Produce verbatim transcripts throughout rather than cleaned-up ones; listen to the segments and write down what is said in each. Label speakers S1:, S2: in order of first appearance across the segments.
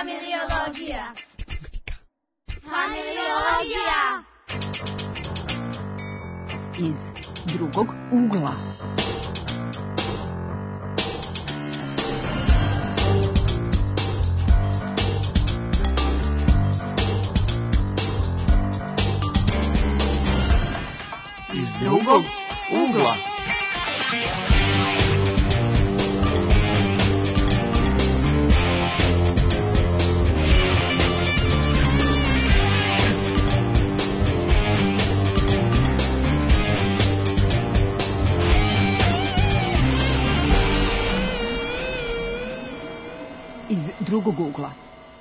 S1: Familiologija. Familiologija.
S2: Iz drugog ugla.
S3: Iz drugog ugla.
S2: Iz drugog ugla.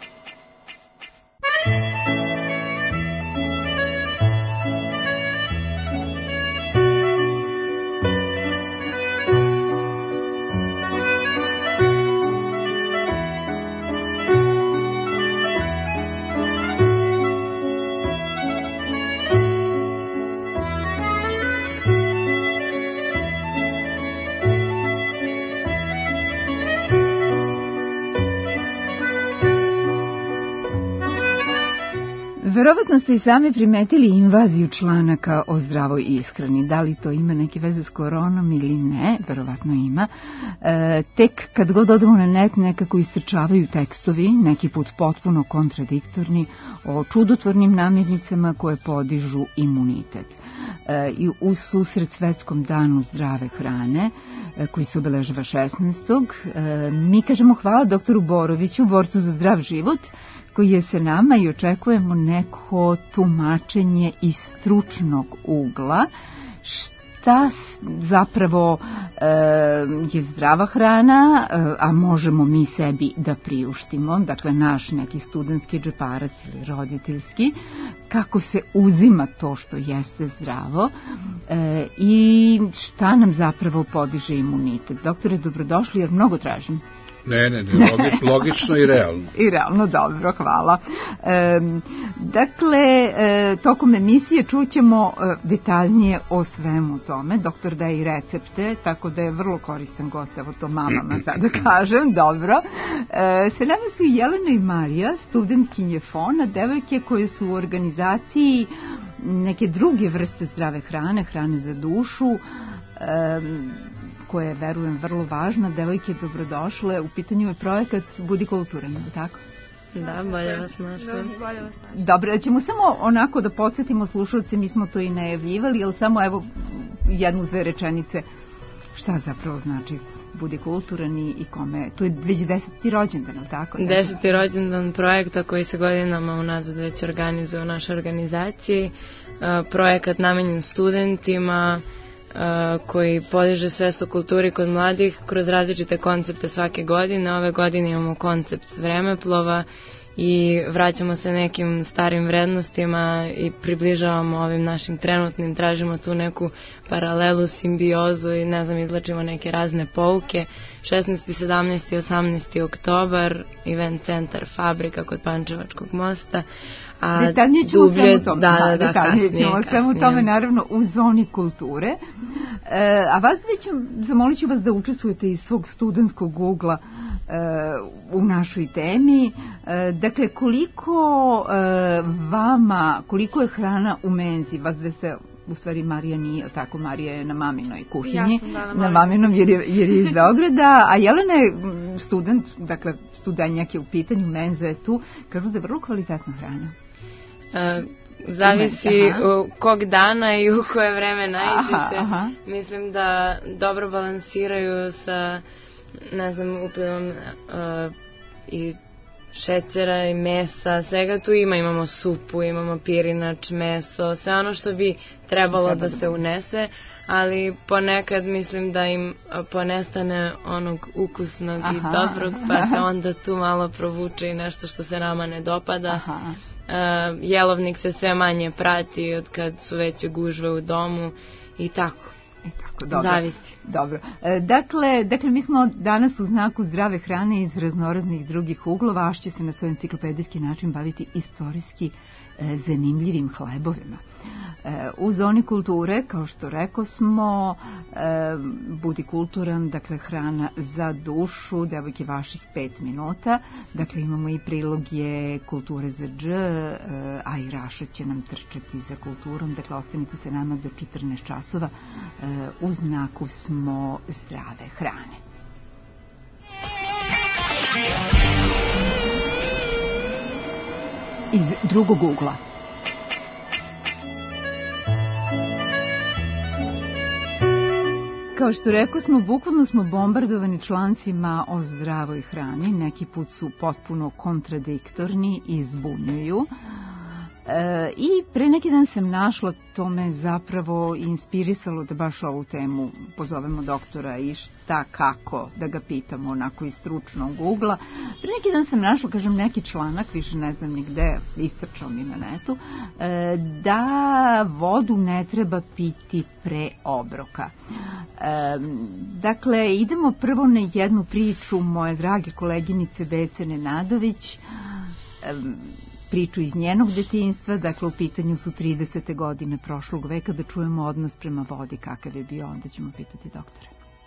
S2: Verovatno ste i sami primetili invaziju članaka o zdravoj ishrani. Da li to ima neke veze s koronom ili ne? Verovatno ima. E, tek kad god odemo na net nekako istrčavaju tekstovi, neki put potpuno kontradiktorni, o čudotvornim namirnicama koje podižu imunitet. E, I u susret Svetskom danu zdrave hrane, e, koji se obeležava šesnaestog E, mi kažemo hvala doktoru Boroviću, borcu za zdrav život, koji je se nama i očekujemo neko tumačenje iz stručnog ugla. Šta zapravo e, je zdrava hrana, e, a možemo mi sebi da priuštimo, dakle naš neki studentski džeparac ili roditeljski, kako se uzima to što jeste zdravo e, i šta nam zapravo podiže imunitet. Doktore, dobrodošli jer mnogo tražim.
S4: Ne, ne, ne, logi, logično i realno.
S2: I realno, dobro, hvala. E, dakle, e, tokom emisije čućemo e, detaljnije o svemu tome. Doktor daje i recepte, tako da je vrlo koristan gost, evo to mamama sada kažem, dobro. E, se nama su Jelena i Marija, studentkinje Fona, devojke koje su u organizaciji neke druge vrste zdrave hrane, hrane za dušu, e, koja je, verujem, vrlo važna. Devojke, dobrodošle. U pitanju je projekat Budi kulturan, je tako?
S5: Da, bolje vas našli.
S2: Dobro, ćemo samo onako da podsjetimo slušalce, mi smo to i najavljivali, ali samo evo jednu, dve rečenice. Šta zapravo znači Budi kulturan i kome? To je već deseti rođendan, je li tako?
S5: Deseti rođendan projekta koji se godinama unazad već organizuje u našoj organizaciji. Projekat namenjen studentima, koji podiže svest o kulturi kod mladih kroz različite koncepte svake godine. Ove godine imamo koncept vremeplova i vraćamo se nekim starim vrednostima i približavamo ovim našim trenutnim, tražimo tu neku paralelu, simbiozu i ne znam, izlačimo neke razne pouke. šesnaesti, sedamnaesti, osamnaesti oktobar, event centar Fabrika kod Pančevačkog mosta.
S2: A detaljnije ćemo
S5: dublje,
S2: svemu tome,
S5: da, da, da,
S2: detaljnije
S5: kasnije,
S2: ćemo svemu tome, naravno, u zoni kulture. E, a vas već, zamolit ću vas da učestvujete iz svog studentskog ugla e, u našoj temi. E, dakle, koliko e, vama, koliko je hrana u menzi? Vas dve ste, u stvari Marija nije, tako, Marija je na maminoj kuhinji,
S5: ja sam, da, na,
S2: na maminom jer je, jer je iz Beograda, a Jelena je student, dakle, studenjak je u pitanju, menza je tu, kažu da je vrlo kvalitetna hrana.
S5: Uh, zavisi u kog dana i u koje vreme naiđete. Aha, aha. Mislim da dobro balansiraju sa, ne znam, uplivom uh, i šećera i mesa, svega tu ima, imamo supu, imamo pirinač, meso, sve ono što bi trebalo da se unese, ali ponekad mislim da im ponestane onog ukusnog aha, i dobrog, pa se onda tu malo provuče i nešto što se nama ne dopada. Aha. Uh, jelovnik se sve manje prati od kad su veće gužve u domu i tako.
S2: E tako, dobro.
S5: Zavisi.
S2: Dobro. E, dakle, dakle, mi smo danas u znaku zdrave hrane iz raznoraznih drugih uglova, a će se na svoj enciklopedijski način baviti istorijski zanimljivim hlebovima. U zoni kulture, kao što rekao smo, budi kulturan, dakle hrana za dušu, devojke vaših pet minuta, dakle imamo i prilogje kulture za dž, a i Raša će nam trčati za kulturom, dakle ostanite se nama do četrnaest časova, u znaku smo zdrave hrane. Iz drugog ugla. Kao što rekao smo, bukvalno smo bombardovani člancima o zdravoj hrani, neki put su potpuno kontradiktorni i zbunjuju. E, I pre neki dan sam našla, to me zapravo inspirisalo da baš ovu temu pozovemo doktora i šta, kako, da ga pitamo onako iz stručnog ugla. Pre neki dan sam našla, kažem, neki članak, više ne znam ni gde, istrčao mi na netu, e, da vodu ne treba piti pre obroka. E, dakle, idemo prvo na jednu priču moje drage koleginice Bece Nenadović, e, priču iz njenog detinjstva, dakle u pitanju su tridesete godine prošlog veka, da čujemo odnos prema vodi kakav je bio, onda ćemo pitati doktore.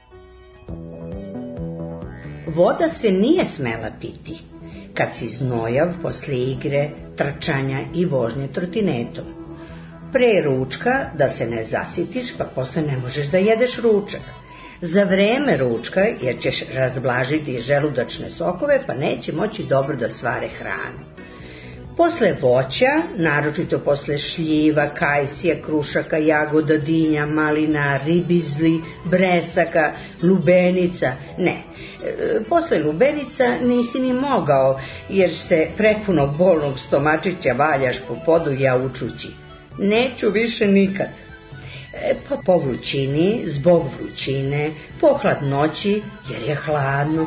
S1: Voda se nije smela piti kad si znojav posle igre, trčanja i vožnje trotinetom. Pre ručka da se ne zasitiš, pa posle ne možeš da jedeš ručak. Za vreme ručka, jer ćeš razblažiti želudačne sokove, pa neće moći dobro da svare hranu. Posle voća, naročito posle šljiva, kajsija, krušaka, jagoda, dinja, malina, ribizli, bresaka, lubenica, ne. Posle lubenica nisi ni mogao, jer se prepunog bolnog stomačića valjaš po podu jaučući. Neću više nikad. Pa po vrućini, zbog vrućine, po hladnoći, jer je hladno.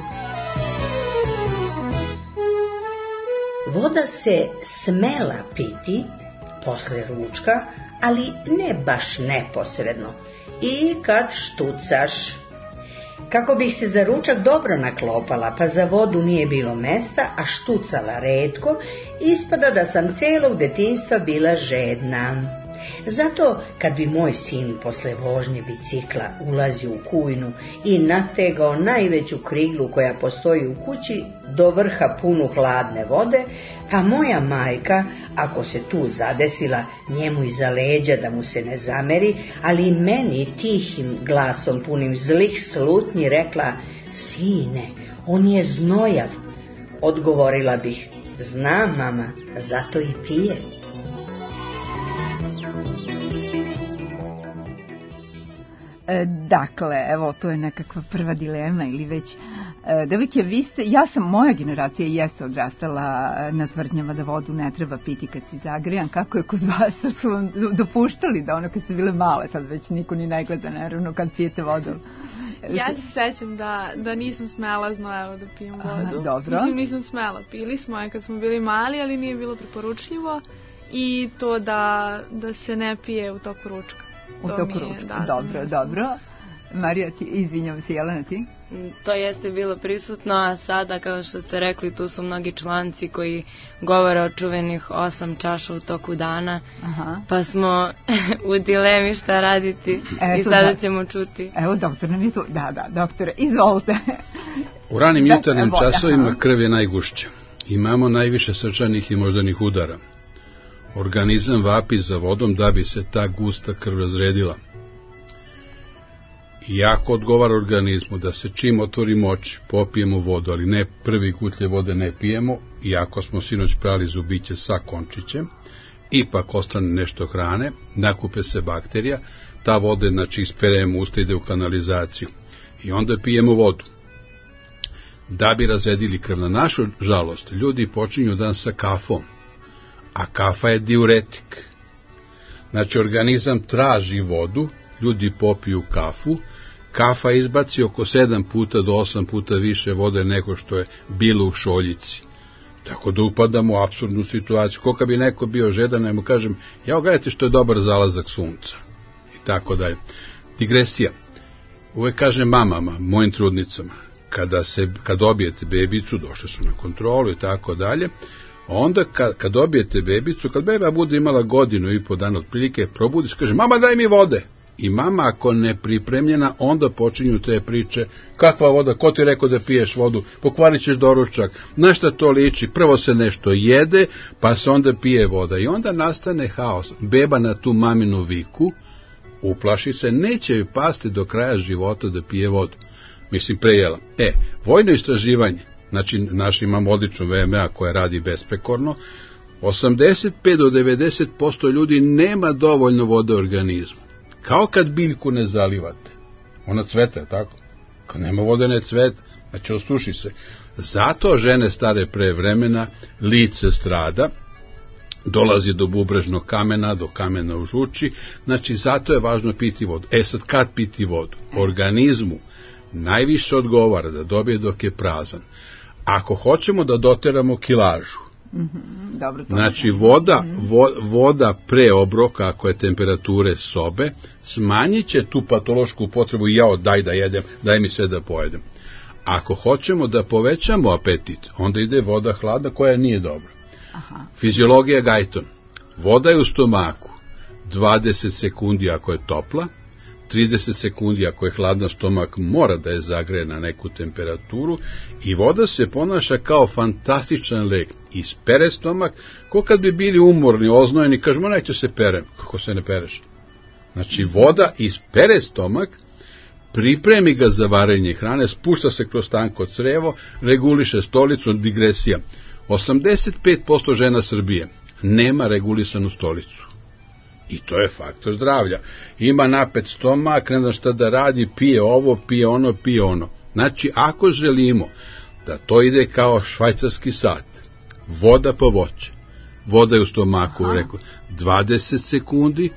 S1: Voda se smela piti posle ručka, ali ne baš neposredno, i kad štucaš. Kako bih se za ručak dobro naklopala, pa za vodu nije bilo mesta, a štucala retko, ispada da sam celog detinjstva bila žedna. Zato kad bi moj sin posle vožnje bicikla ulazio u kujnu i nategao najveću kriglu koja postoji u kući do vrha punu hladne vode, pa moja majka, ako se tu zadesila, njemu iza leđa da mu se ne zameri, ali meni tihim glasom punim zlih slutnji rekla: sine, on je znojav. Odgovorila bih: znam, mama, zato i pije.
S2: Dakle, evo, to je nekakva prva dilema ili već... Devojke, vi ste, ja sam, moja generacija jeste odrastala na tvrdnjama da vodu ne treba piti kad si zagrijan. Kako je kod vas? Sad su vam dopuštali da ono kad ste bile male, sad već niko ni ne gleda, naravno, kad pijete vodu.
S6: Ja se sećam da, da nisam smela znojevo da pijem vodu.
S2: Aha, dobro.
S6: Mislim, nisam smela. Pili smo je kad smo bili mali, ali nije bilo preporučljivo. I to da, da se ne pije u toku ručka.
S2: U toku ručka, dobro, dobro. Marija, ti, izvinjam se, Jelena, ti?
S5: To jeste bilo prisutno, a sada, kao što ste rekli, tu su mnogi članci koji govore o čuvenih osam čaša u toku dana. Aha. Pa smo u dilemi šta raditi. Eto, i sada da. ćemo čuti.
S2: Evo, doktor nam je tu. Da, da, doktore, izvolite.
S4: U ranim jutarnjim časovima krv je najgušća. Imamo najviše srčanih i moždanih udara. Organizam vapi za vodom da bi se ta gusta krv razredila. Iako odgovara organizmu da se čim otvorimo oči, popijemo vodu, ali ne prvi gutlje vode ne pijemo, iako smo sinoć prali zubiće sa končićem, ipak ostane nešto hrane, nakupe se bakterija, ta voda, znači, isperemo usta, ide u kanalizaciju i onda pijemo vodu. Da bi razredili krv, na našu žalost, ljudi počinju dan sa kafom, a kafa je diuretik. Znači, organizam traži vodu, ljudi popiju kafu, kafa izbaci oko sedam puta do osam puta više vode nego što je bilo u šoljici. Tako da upadamo u apsurdnu situaciju. Koliko bi neko bio žedan, ja mu kažem, ja gledajte što je dobar zalazak sunca. I tako dalje. Digresija. Uvek kažem mamama, mojim trudnicama, kada, se, kad dobijete bebicu, došle su na kontrolu i tako dalje, Onda kad, kad dobijete bebicu, kad beba bude imala godinu i po dana otprilike, probudi se, kaže, mama daj mi vode. I mama ako ne pripremljena, onda počinju te priče, kakva voda, ko ti rekao da piješ vodu, pokvarit ćeš doručak, na šta to liči, prvo se nešto jede, pa se onda pije voda. I onda nastane haos. Beba na tu maminu viku, uplaši se, neće joj pasti do kraja života da pije vodu. Mislim, prejela. E, vojno istraživanje, znači naš imamo odličnu V M A koja radi besprekorno, osamdeset pet do devedeset posto ljudi nema dovoljno vode u organizmu. Kao kad biljku ne zalivate. Ona cveta, tako? Kad nema vode ne cveta, znači osuši se. Zato žene stare pre vremena, lice strada, dolazi do bubrežnog kamena, do kamena u žuči, znači zato je važno piti vodu. E sad, kad piti vodu? Organizmu najviše odgovara da dobije dok je prazan. Ako hoćemo da doteramo kilažu,
S2: mm-hmm, dobro, to
S4: znači voda, vo, voda pre obroka, ako je temperature sobe, smanjit će tu patološku potrebu, jao, daj da jedem, daj mi sve da pojedem. Ako hoćemo da povećamo apetit, onda ide voda hladna koja nije dobra. Aha. Fiziologija Gajton. Voda je u stomaku dvadeset sekundi ako je topla, trideset sekundi ako je hladna, stomak mora da je zagreje na neku temperaturu i voda se ponaša kao fantastičan lek. Ispere stomak, ko kad bi bili umorni, oznojeni, kažemo, neću se perem. Kako se ne pereš? Znači, voda ispere stomak, pripremi ga za varenje hrane, spušta se kroz tanko crevo, reguliše stolicu, digresija. osamdeset pet posto žena Srbije nema regulisanu stolicu. I to je faktor zdravlja. Ima napet stomak, ne zna šta da radi, pije ovo, pije ono, pije ono. Znači, ako želimo da to ide kao švajcarski sat, voda po voće, voda je u stomaku, rekao, dvadeset sekundi,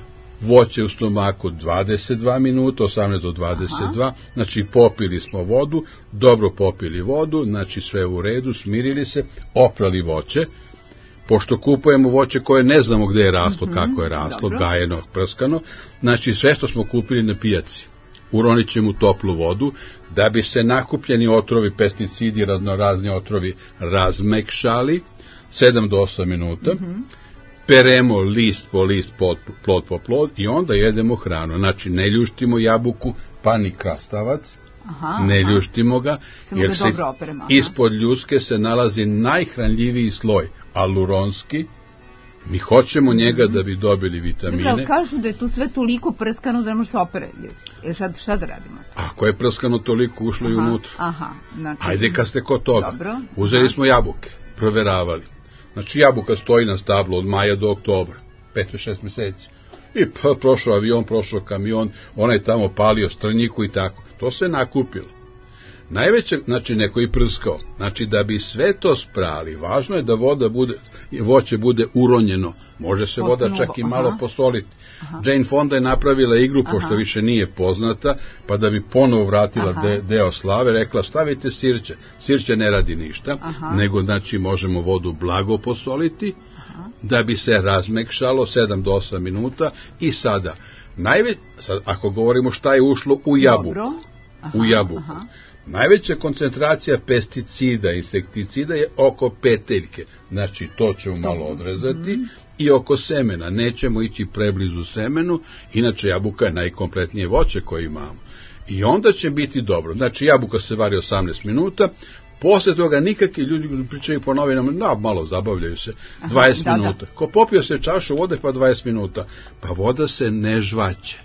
S4: voće u stomaku dvadeset dva minuta, osamnaest do dvadeset dva, aha, znači popili smo vodu, dobro popili vodu, znači sve u redu, smirili se, oprali voće, pošto kupujemo voće koje ne znamo gde je raslo, mm-hmm, kako je raslo, dobro, gajeno, prskano, znači sve što smo kupili na pijaci, uronit ćemo u toplu vodu, da bi se nakupljeni otrovi, pesticidi, raznorazni otrovi razmekšali, sedam do osam minuta, mm-hmm, peremo list po list, plod, plod po plod i onda jedemo hranu. Znači, ne ljuštimo jabuku, pa ni krastavac, aha, ne aha, ljuštimo ga, samo jer se operemo, ispod ljuske se nalazi najhranljiviji sloj, aluronski, mi hoćemo njega mm-hmm, da bi dobili vitamine.
S2: Dobro, kažu da je tu sve toliko prskano da ne može se opere ljuski. E sad, šta da radimo?
S4: Ako je prskano toliko, ušlo i unutra.
S2: Aha, znači...
S4: Ajde kad ste kod toga.
S2: Dobro,
S4: uzeli
S2: aha,
S4: smo jabuke, proveravali. Znači, jabuka stoji na stablu od maja do oktobra, pet do šest meseci. I pa, prošao avion, prošao kamion, onaj tamo palio strnjiku i tako. To se nakupilo. Najveće, znači, neko i prskao. Znači, da bi sve to sprali, važno je da voda bude, voće bude uronjeno. Može se voda čak i malo aha, posoliti. Aha. Jane Fonda je napravila igru, aha, pošto više nije poznata, pa da bi ponovo vratila de, deo slave, rekla, stavite sirće. Sirće ne radi ništa, aha, nego, znači, možemo vodu blago posoliti, aha, da bi se razmekšalo sedam do osam minuta i sada, najveć, sad, ako govorimo šta je ušlo u jabuku, aha, u jabuku, aha, najveća koncentracija pesticida, insekticida je oko peteljke, znači to ćemo malo odrezati, mm-hmm, i oko semena, nećemo ići preblizu semenu, inače jabuka je najkompletnije voće koje imamo. I onda će biti dobro, znači jabuka se vari osamnaest minuta, posle toga nikakvi ljudi pričaju po novinama, da, malo zabavljaju se, dvadeset aha, minuta. Da, da. Ko popio se čašu vode pa dvadeset minuta, pa voda se ne žvaće.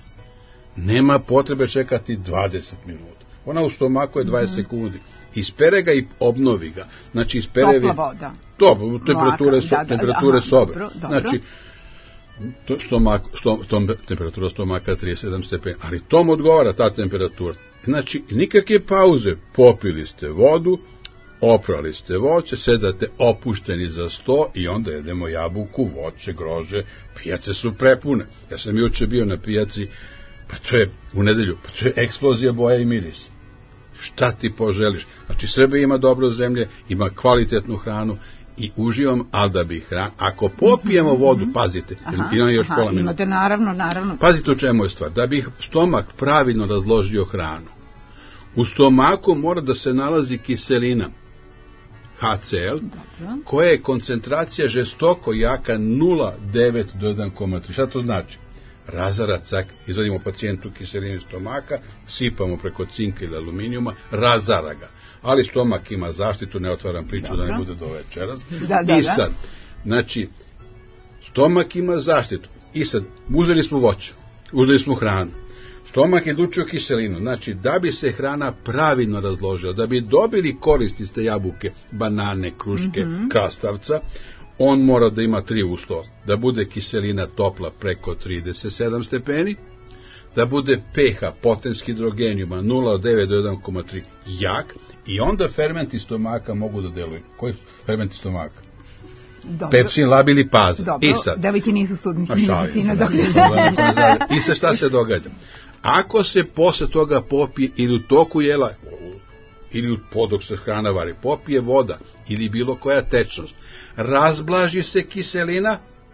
S4: Nema potrebe čekati dvadeset minuta. Ona u stomaku je dvadeset mm-hmm, sekundi. Ispere ga i obnovi ga. Znači, ispere... Topla voda. Dobro, temperature, so, da, da, temperature aha, sobe. Dobro, dobro. Znači, to, stomak, stom, stom, temperatura stomaka trideset sedam stepeni. Ali tom odgovara ta temperatura. Znači, nikakve pauze. Popili ste vodu, oprali ste voće, sedate opušteni za sto i onda jedemo jabuku, voće, grože. Pijace su prepune. Ja sam juče bio na pijaci, pa to je u nedelju, pa to je eksplozija boja i miris. Šta ti poželiš? Znači, Srbija ima dobro zemlje, ima kvalitetnu hranu i uživam, ali da bi hranu. Ako popijemo vodu, pazite, aha, imam još aha, pola minuta.
S2: Imate, naravno, naravno.
S4: Pazite u čemu je stvar. Da bi stomak pravilno razložio hranu, u stomaku mora da se nalazi kiselina. H C L, koja je koncentracija žestoko jaka nula zarez devet do jedan zarez tri. Šta to znači? Razara cak, izvodimo pacijentu kiselinu stomaka, sipamo preko cinka ili aluminijuma, razara ga. Ali stomak ima zaštitu, ne otvaram priču Dobro. da ne bude do večeras.
S2: Da, da,
S4: I sad, znači, stomak ima zaštitu. I sad, uzeli smo voće, uzeli smo hranu. Stomak je dučio kiselinu, znači da bi se hrana pravilno razložila, da bi dobili korist iz te jabuke, banane, kruške, mm-hmm. krastavca, on mora da ima tri uslova. Da bude kiselina topla preko trideset sedam stepeni, da bude pH potens hidrogenijuma nula zarez devet do jedan zarez tri jak i onda fermenti stomaka mogu da deluju. Koji fermenti stomaka? Dobro. Pepsin, labili, paza.
S2: Dobro,
S4: I sad,
S2: devojke nisu studnici medicine.
S4: I sad šta se događa? Ako se posle toga popije ili u toku jela, ili podok se hrana vari, popije voda ili bilo koja tečnost, razblaži se kiselina,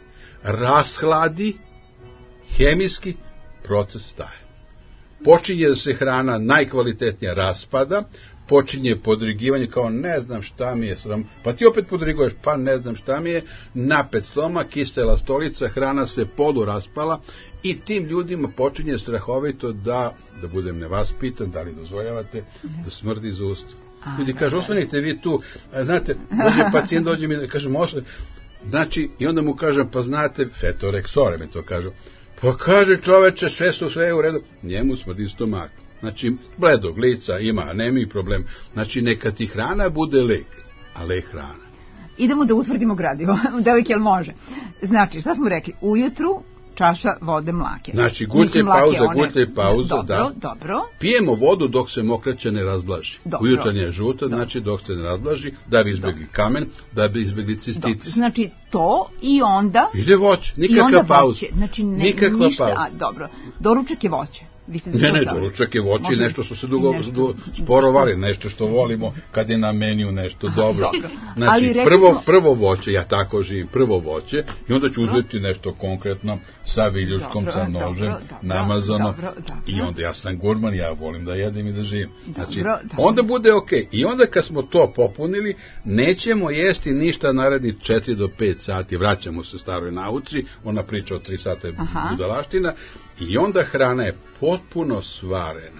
S4: rashladi, hemijski proces staje. Počinje da se hrana najkvalitetnija raspada, počinje podrigivanje kao ne znam šta mi je, pa ti opet podriguješ, pa ne znam šta mi je, napet stomak, kisela stolica, hrana se polu raspala i tim ljudima počinje strahovito da, da budem nevaspitan, da li dozvoljavate, da smrdi iz usta. Ljudi kažu, ostanite vi tu, znate, dođe pacijent, dođe mi da kažem, osle, znači, i onda mu kažem, pa znate, fetoreksore mi to kažu, pa kaže čoveče, sve su sve u redu, njemu smrdi stomak. Znači, bledog lica ima anemiju problem. Znači, neka ti hrana bude lek, a lek hrana.
S2: Idemo da utvrdimo gradivo. Devojke, jel može? Znači, šta smo rekli? Ujutru čaša vode mlake.
S4: Znači, gutlje pauza, one... gutlje pauza,
S2: dobro,
S4: da.
S2: Dobro.
S4: Pijemo vodu dok se mokraća ne razblaži. Ujutarnja je žuta, dobro. Znači dok se ne razblaži, da bi izbjegli dobro. Kamen, da bi izbjegli cistitis.
S2: Znači, to i onda...
S4: Ide voće, nikakva pauza.
S2: Znači, ne,
S4: nikakva
S2: ništa,
S4: pauza.
S2: A, dobro. Doručak je voće.
S4: Ne, ne, doručak je voće i nešto što se dugo sporovali, nešto što volimo kad je na meniju nešto dobro. dobro. Znači, prvo, smo... prvo voće, ja tako živim, prvo voće i onda ću uzeti nešto konkretno sa viljuškom, dobro, sa nožem, dobro, namazano dobro, dobro. I onda ja sam gurman, ja volim da jedem i da živim. Znači, dobro, dobro. Onda bude okej. Okay. I onda kad smo to popunili, nećemo jesti ništa narednih četiri do pet sati, vraćamo se staroj nauci, ona priča o tri sata budalaština, i onda hrana je potpuno svarena.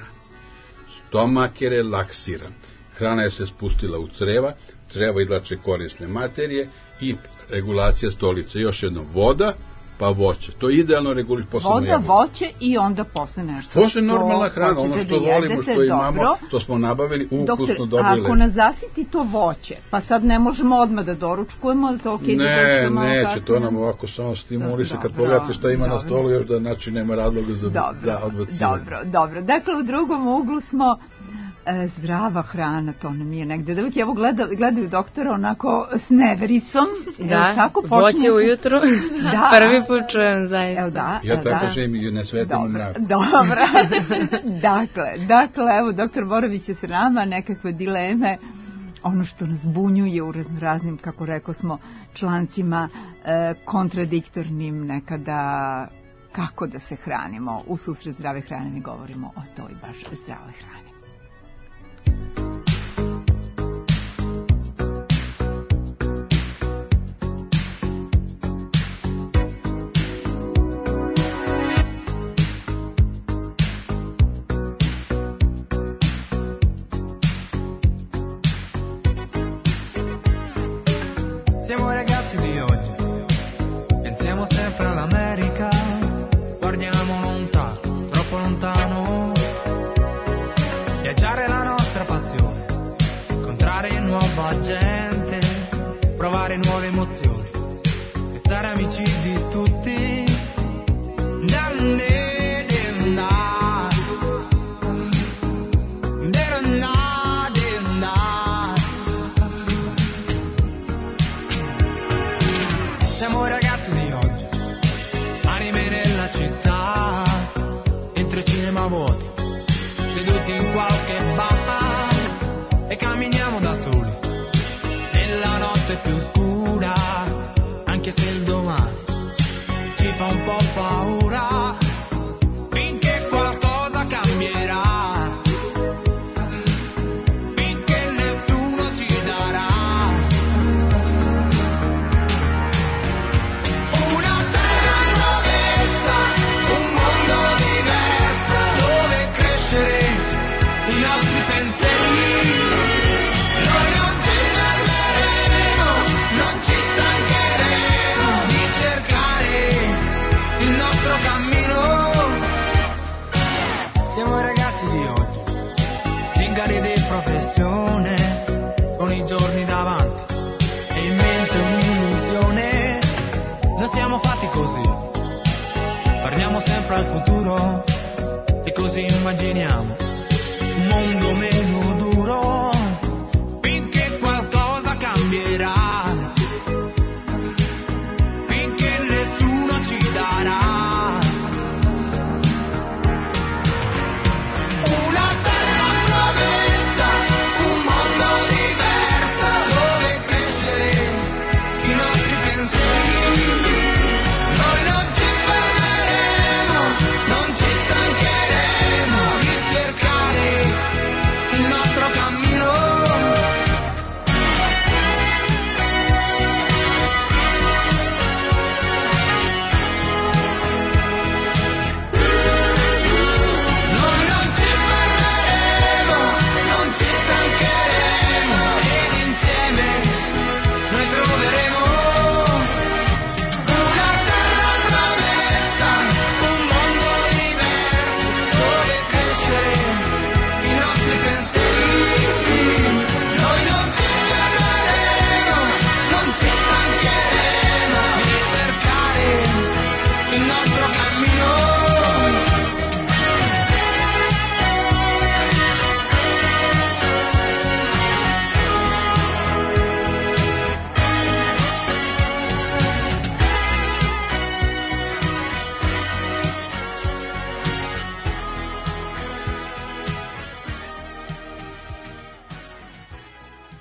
S4: Stomak je relaksiran. Hrana je se spustila u creva, creva izlače korisne materije i regulacija stolice. Još jedno, voda, pa voće. To je idealno reguliš posebno
S2: voda,
S4: jabuku.
S2: Voće i onda posle nešto.
S4: Posle normalna hrana, ono što da volimo, što imamo, dobro. To smo nabavili, ukusno dobro.
S2: Ako nas zasiti to voće, pa sad ne možemo odmah da doručkujemo, ali to okej okay,
S4: ne,
S2: da
S4: neće, kasnije. To nam ovako samo stimulise, kad pogledate šta ima dobro. Na stolu, još da znači nema razloga za, za odbacivanje.
S2: Dobro, dobro. Dakle, u drugom uglu smo e, zdrava hrana, to nam je negde. Da uvijek evo gleda, gledaju doktora onako s nevericom.
S5: Da,
S2: tako
S5: voće ujutru. Da. Prvi put čujem zaista.
S2: Evo da,
S4: ja tako
S2: da.
S4: živim i ne svetim u mraku.
S2: Dobro. dakle, dakle, evo, doktor Borović je s nama, nekakve dileme, ono što nas bunjuje u raznoraznim, kako rekao smo, člancima, e, kontradiktornim nekada, kako da se hranimo. U susret zdrave hrane mi govorimo o toj baš zdravoj hrani.
S7: Siamo ragazzi di oggi, pensiamo sempre all'America, guardiamo lontano, troppo lontano, viaggiare è la nostra passione, incontrare nuova gente, provare nuove emozioni, restare amici di tutti, danne. Siamo ragazzi di oggi, anime nella città, entro cinema vuoti, seduti in qualche bar e camminiamo da soli, nella notte più scura, anche se il domani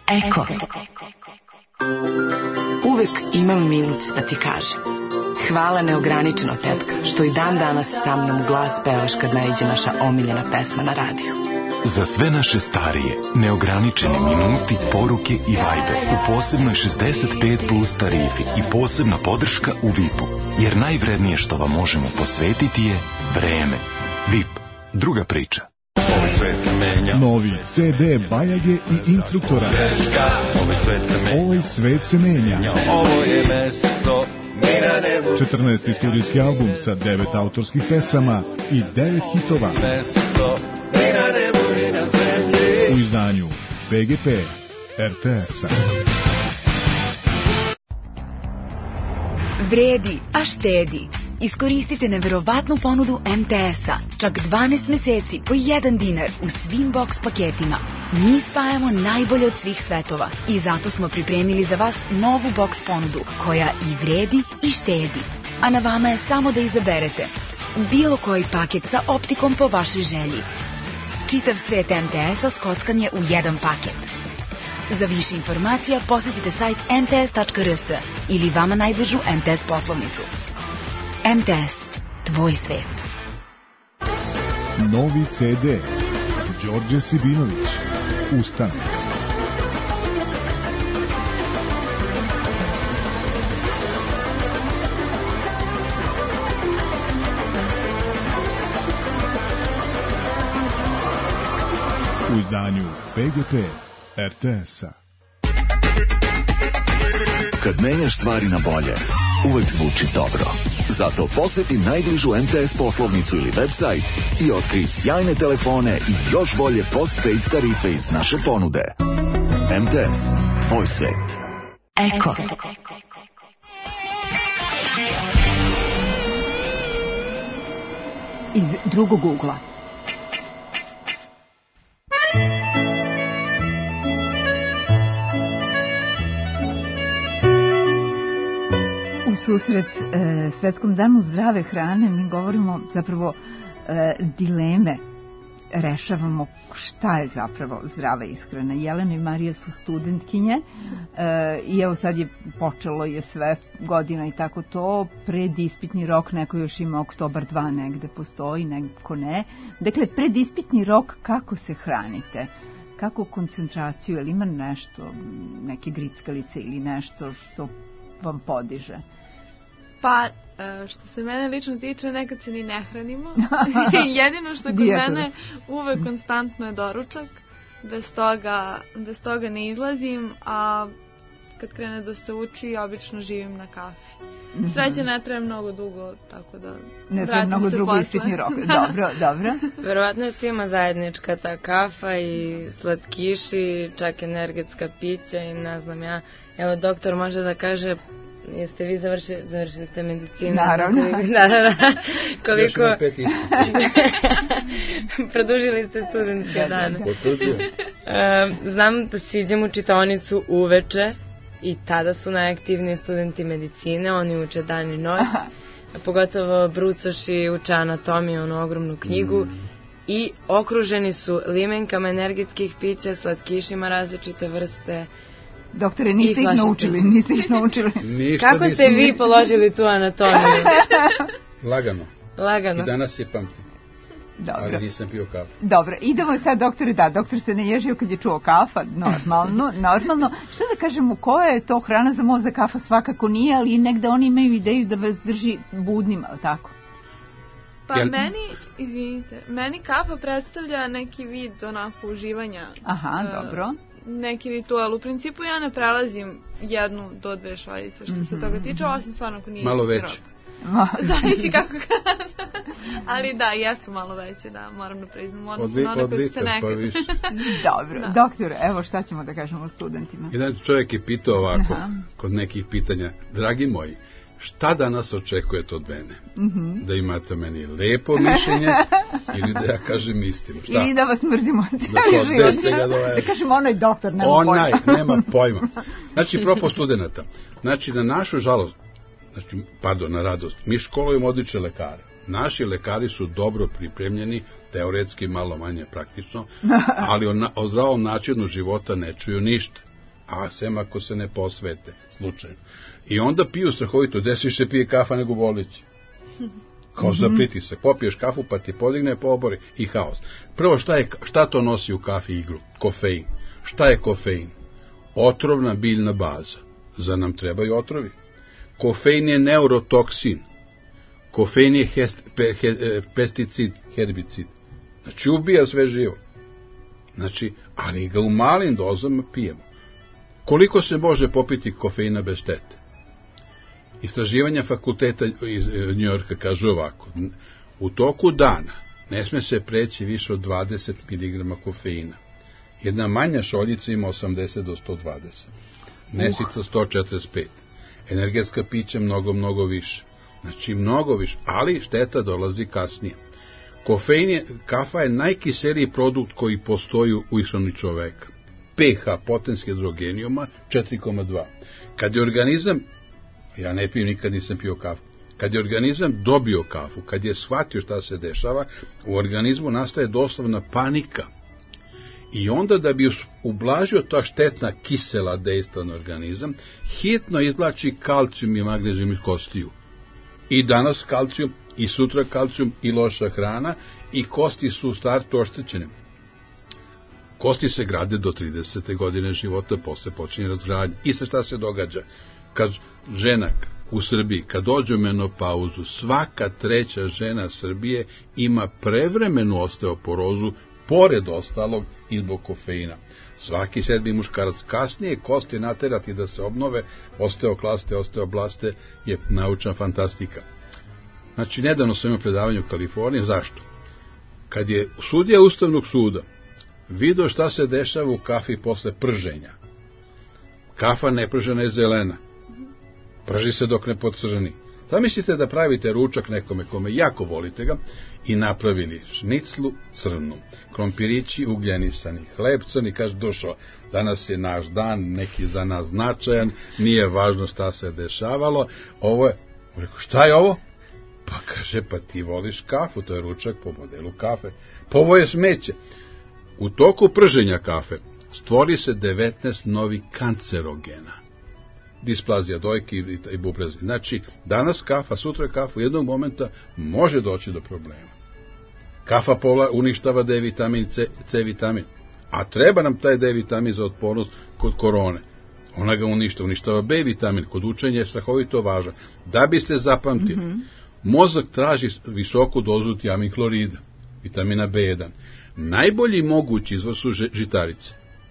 S8: Eko. Uvek imam minut da ti kažem. Hvala neograničeno, tetka, što i dan danas sa mnom glas pevaš kad naiđe naša omiljena pesma na radiju.
S9: Za sve naše starije, neograničeni minuti, poruke i Viber u posebnoj šezdeset pet plus tarifi i posebna podrška u V I P-u. Jer najvrednije što vam možemo posvetiti je vreme. V I P. Druga priča.
S10: Novi C D Bajage i Instruktora. Ovaj svet se menja.
S11: Ovo je mesto mi na nebu.
S10: četrnaesti studijski album sa devet autorskih pesama i devet hitova.
S11: Mesto mi na nebu i na zemlji.
S10: U izdanju B G P R T S-a.
S12: Vredi, a štedi. Iskoristite neverovatnu ponudu M T S-a. Čak dvanaest meseci po jedan dinar u svim box paketima. Mi spajamo najbolje od svih svetova i zato smo pripremili za vas novu box ponudu koja i vredi i štedi. A na vama je samo da izaberete bilo koji paket sa optikom po vašoj želji. Čitav svet M T S-a skockan je u jedan paket. Za više informacija posetite sajt m t s tačka r s ili vama najbližu M T S poslovnicu. M T S, tvoj svet.
S10: Novi C D Đorđe Sibinović, Ustanak. U izdanju B G P R T S-a.
S13: Kad menjaš stvari na bolje, uvek zvuči dobro. Zato poseti najbližu M T S poslovnicu ili website i otkrij sjajne telefone i još bolje post-paid tarife iz naše ponude. M T S, tvoj svet.
S8: Eko.
S2: Iz drugog ugla. Susret e, Svetskom danu zdrave hrane mi govorimo zapravo e, dileme, rešavamo šta je zapravo zdrava ishrana. Jelena i Marija su studentkinje e, i evo sad je počelo je sve godina i tako to, predispitni rok, neko još ima oktobar dva negde postoji, neko ne. Dakle, predispitni rok, kako se hranite? Kako koncentraciju, ili ima nešto, neke grickalice ili nešto što vam podiže?
S6: Pa, što se mene lično tiče, nekad se ni ne hranimo. Jedino što kod mene uvek konstantno je doručak. Bez toga, bez toga ne izlazim, a kad krene da se uči, obično živim na kafi. Sreće ne treba mnogo dugo, tako da
S2: ne treba mnogo drugo ispitni rok. Dobro, dobro.
S5: Verovatno je svima zajednička ta kafa i slatkiši, čak energetska pića i ne znam ja. Evo, doktor može da kaže, jeste vi završili, završili ste medicinu?
S2: Naravno.
S5: Koliko, da, da, da. Koliko... Još ima pet isti. Produžili ste studentske dane.
S4: Potvrđujem.
S5: Znam da siđem u čitaonicu uveče i tada su najaktivniji studenti medicine, oni uče dan i noć. Pogotovo brucoši uče anatomiju, onu ogromnu knjigu. Mm. I okruženi su limenkama energetskih pića, slatkišima različite vrste.
S2: Doktore, niste ih naučili, niste ih naučili.
S5: Kako ste vi položili tu anatomiju?
S4: Lagano.
S5: Lagano.
S4: I danas je pamtim.
S2: Dobro.
S4: Ali nisam pio kafu.
S2: Dobro, idemo sad, doktore, da, doktor se ne ježio kad je čuo kafa, normalno, normalno. Šta da kažemo, koja je to hrana za mozak? Kafa svakako nije, ali negde oni imaju ideju da vas drži budnima, tako?
S6: Pa Jel... meni, izvinite, meni kafa predstavlja neki vid onako uživanja.
S2: Aha, uh, dobro.
S6: Neki ritual. U principu ja ne prelazim jednu do dve šaljice što mm-hmm. se toga tiče, osim stvarno ako nije
S4: malo veće.
S6: Zavisi kako kada. Ali da, jesu malo veće, da, moram da priznam. Odnosno na one koje su se nekad.
S2: Pa dobro, da. Doktor, evo šta ćemo da kažemo studentima.
S4: Jedan čovjek je pitao ovako, aha, kod nekih pitanja, dragi moji, šta danas očekujete od mene? Mm-hmm. Da imate meni lepo mišljenje ili da ja kažem istinu? Šta?
S2: Ili da vas mrzimo cijeli život. Da, da kažem, onaj doktor nema
S4: onaj,
S2: pojma.
S4: Onaj, nema pojma. Znači, propos studenta. Znači, na našu žalost, znači, pardon, na radost, mi školujemo odlične lekare. Naši lekari su dobro pripremljeni, teoretski malo manje praktično, ali o, na, o zdravom načinu života ne čuju ništa. a sem ako se ne posvete, slučajno. I onda piju strahovito, gde se više pije kafa nego bolići. Kao za pritisak, popiješ kafu pa ti podigne, pobori i haos. Prvo, šta, je, šta to nosi u kafi igru? Kofein. Šta je kofein? Otrovna biljna baza. Za nam trebaju otrovi. Kofein je neurotoksin. Kofein je hest, pe, he, pesticid, herbicid. Znači, ubija sve živo. Znači, ali ga u malim dozama pijemo. Koliko se može popiti kofeina bez štete? Istraživanja fakulteta iz Njujorka kažu ovako. U toku dana ne sme se preći više od dvadeset miligrama kofeina. Jedna manja šoljica ima osamdeset do sto dvadeset. Nesica sto četrdeset pet. Energetska pića mnogo, mnogo više. Znači, mnogo više, ali šteta dolazi kasnije. Kofein je, kafa je najkiseliji produkt koji postoji u ishrani čoveka. pH, potencijski hidrogenijuma, četiri zarez dva. Kad je organizam, ja ne pijem, nikad nisam pio kafu, kad je organizam dobio kafu, kad je shvatio šta se dešava, u organizmu nastaje doslovna panika. I onda da bi ublažio ta štetna kisela dejstva na organizam, hitno izvlači kalcijum i magnezijum iz kostiju. I danas kalcijum, i sutra kalcijum, i loša hrana, i kosti su u startu oštećene. Kosti se grade do tridesete godine života, posle počinje razgradnja. I sa šta se događa? Kad žena u Srbiji, kad dođe u menopauzu, svaka treća žena Srbije ima prevremenu osteoporozu, pored ostalog i zbog kofeina. Svaki sedmi muškarac. Kasnije kosti naterati da se obnove, osteoklaste, osteoblaste je naučna fantastika. Znači, nedavno sam imao predavanje u Kaliforniji. Zašto? Kad je sudija Ustavnog suda vidio šta se dešava u kafi posle prženja. Kafa nepržena je zelena. Prži se dok ne podcrni. Zamislite da pravite ručak nekome kome jako volite ga i napravili šniclu crnu, krompirići ugljenisani, hleb crni, kaže, došao, danas je naš dan, neki za nas značajan, nije važno šta se dešavalo, ovo je, rekao, šta je ovo? Pa kaže, pa ti voliš kafu, to je ručak po modelu kafe, pa ovo je smeće. U toku prženja kafe stvori se devetnaest novih kancerogena. Displazija dojke i, i bubrezi. Znači, danas kafa, sutra kafa, u jednog momenta može doći do problema. Kafa pola uništava D vitamin, C, C vitamin. A treba nam taj D vitamin za otpornost kod korone. Ona ga uništa, uništava B vitamin. Kod učenja je strahovito važan. Da biste zapamtili, mm-hmm. mozak traži visoku dozu tiamin hlorida, vitamina B jedan. Najbolji mogući izvor su žitarice.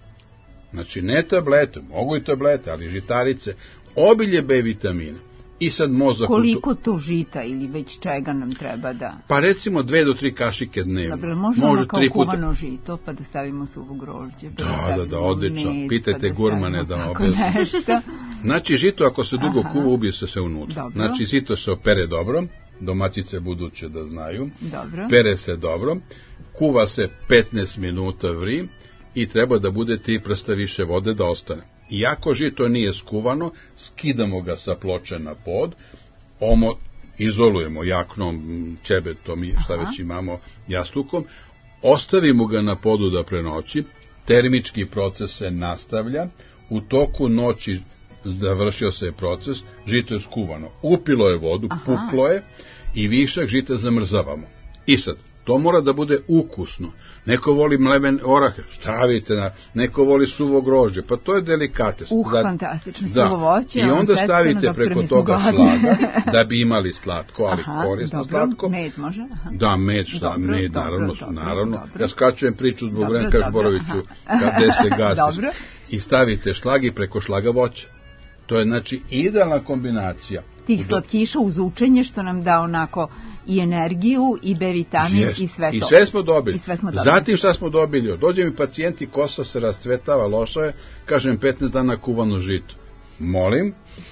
S4: Znači, ne tablete, mogu i tablete, ali žitarice, obilje B vitamina. I sad mozak...
S2: Koliko to... to žita ili već čega nam treba da...
S4: Pa recimo dve do tri kašike dnevno.
S2: Dobro, možemo može kao kuvano puta... žito, pa da stavimo suvo grožđe. Pa
S4: da, da, da, da, odlično. Med, pitajte pa da gurmane da vam objasne. Znači, žito ako se dugo Aha. kuva, ubije se sve unutra. Dobro. Znači, žito se opere dobro, domaćice buduće da znaju. Dobro. Pere se dobro, kuva se petnaest minuta vri, i treba da bude tri prsta više vode da ostane. Iako žito nije skuvano, skidamo ga sa ploče na pod, omo, izolujemo jaknom, ćebetom, šta već imamo, jastukom, ostavimo ga na podu da prenoći, termički proces se nastavlja, u toku noći završio se proces, žito je skuvano, upilo je vodu, Aha. puklo je i višak žita zamrzavamo. I sad, to mora da bude ukusno. Neko voli mleven orahe, stavite na, neko voli suvo grožđe, pa to je delikates.
S2: Uh, da, fantastično, da. Suvo voće.
S4: I onda stavite preko toga slaga, da bi imali slatko, ali Aha, korisno dobro. Slatko.
S2: Med može? Aha.
S4: Da, med, šta, dobro, med, dobro, naravno, dobro, naravno. Dobro. Ja skačujem priču zbog vremena, kaš Boroviću, kada se gasiš. Dobro. I stavite šlag i preko šlaga voće. To je, znači, idealna kombinacija.
S2: Tih slatkiša uz učenje, što nam da onako i energiju, i B vitamin, yes. i sve to.
S4: I sve smo dobili.
S2: I sve smo dobili.
S4: Zatim šta smo dobili? Dođe mi pacijenti, kosa se rascvetava, loša je, kažem petnaest dana kuvano žito. Molim,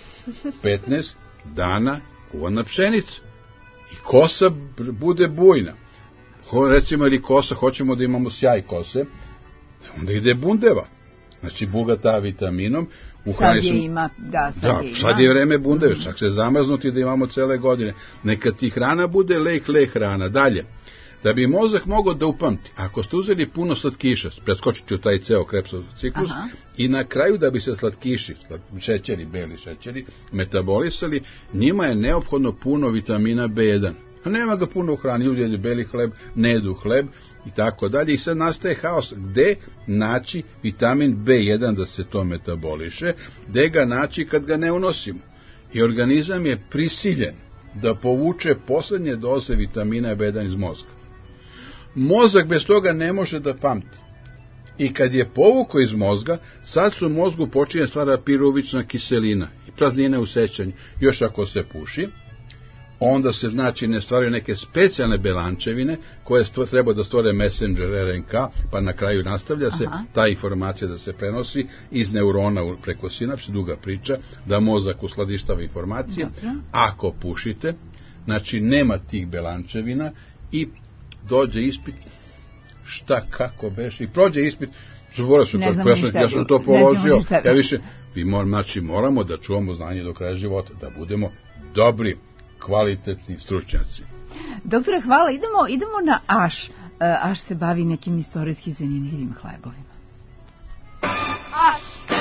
S4: petnaest dana kuvana pšenica. I kosa bude bujna. Ho, recimo, ili kosa, hoćemo da imamo sjaj kose, onda ide bundeva. Znači, bogata vitaminom.
S2: Sad je ima, da, sad
S4: da,
S2: je ima.
S4: Sad je vreme bundeve, čak se zamrznuti da imamo cele godine. Neka ti hrana bude lek, lek hrana. Dalje, Da bi mozak mogao da upamti, ako ste uzeli puno slatkiša, preskočit ću taj ceo Krebsov ciklus, aha, i na kraju da bi se slatkiši, šećeri, beli šećeri, metabolisali, njima je neophodno puno vitamina be jedan. A nema ga puno u hrani, ljudi jedu beli hleb, ne jedu hleb i tako dalje. I sad nastaje haos. Gde naći vitamin be jedan da se to metaboliše, gde ga naći kad ga ne unosimo. I organizam je prisiljen da povuče poslednje doze vitamina be jedan iz mozga. Mozak bez toga ne može da pamti. I kad je povukao iz mozga, sad su u mozgu počinje stvara piruvična kiselina i praznine u sećanju. Još ako se puši, onda se znači ne stvaraju neke specijalne belančevine koje stvo, treba da stvore messenger er en ka, pa na kraju nastavlja se, aha, ta informacija da se prenosi iz neurona preko sinapse, duga priča, da mozak uskladištava informacije. Dobro. Ako pušite, znači nema tih belančevina i dođe ispit, šta, kako beše, i prođe ispit, zaboravio sam, ja, sam, ja sam to položio, ja više, vi mor, znači moramo da čuvamo znanje do kraja života, da budemo dobri, kvalitetni stručnjaci.
S2: Doktore, hvala. Idemo, idemo na Aš. Aš se bavi nekim istorijski zanimljivim hlebovima. Aš!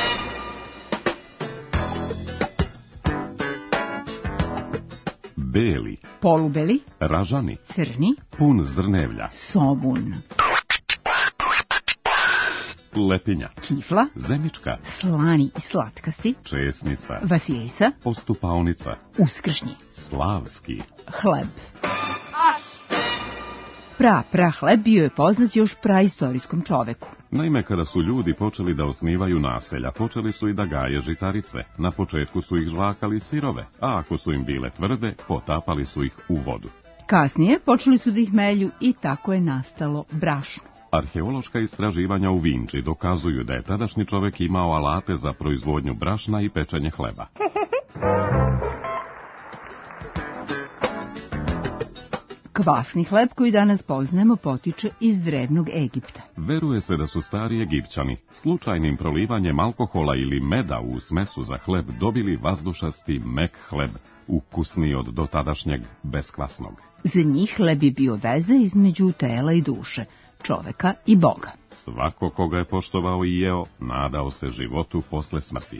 S14: Beli.
S2: Polubeli.
S14: Ražani.
S2: Crni.
S14: Pun zrnevlja.
S2: Somun.
S14: Lepinja.
S2: Kifla.
S14: Zemička.
S2: Slani i slatkasti.
S14: Česnica.
S2: Vasilisa.
S14: Postupaonica.
S2: Uskršnji.
S14: Slavski.
S2: Hleb. Pra, pra hleb bio je poznat još praistorijskom čoveku.
S14: Naime, kada su ljudi počeli da osnivaju naselja, počeli su i da gaje žitarice. Na početku su ih žvakali sirove, a ako su im bile tvrde, potapali su ih u vodu.
S2: Kasnije počeli su da ih melju i tako je nastalo brašno.
S14: Arheološka istraživanja u Vinči dokazuju da je tadašnji čovek imao alate za proizvodnju brašna i pečenje hleba.
S2: Kvasni hleb koji danas poznajemo potiče iz drevnog Egipta.
S14: Veruje se da su stari Egipćani slučajnim prolivanjem alkohola ili meda u smesu za hleb dobili vazdušasti mek hleb, ukusniji od dotadašnjeg beskvasnog.
S2: Za njih hleb je bio veza između tela i duše, čoveka i Boga.
S14: Svako koga je poštovao i jeo, nadao se životu posle smrti.